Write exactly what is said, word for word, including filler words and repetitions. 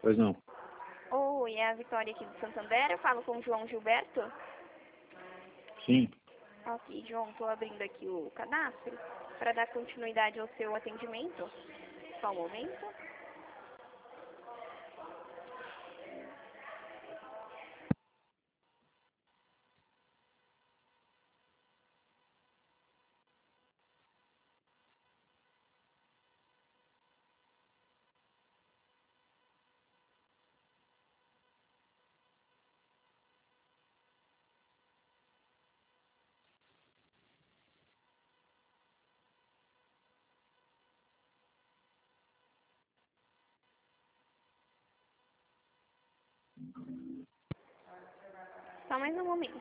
Pois não. Oi, é a Vitória aqui do Santander. Eu falo com o João Gilberto. Sim. Ok, João, estou abrindo aqui o cadastro para dar continuidade ao seu atendimento. Só um momento. Só mais um momento.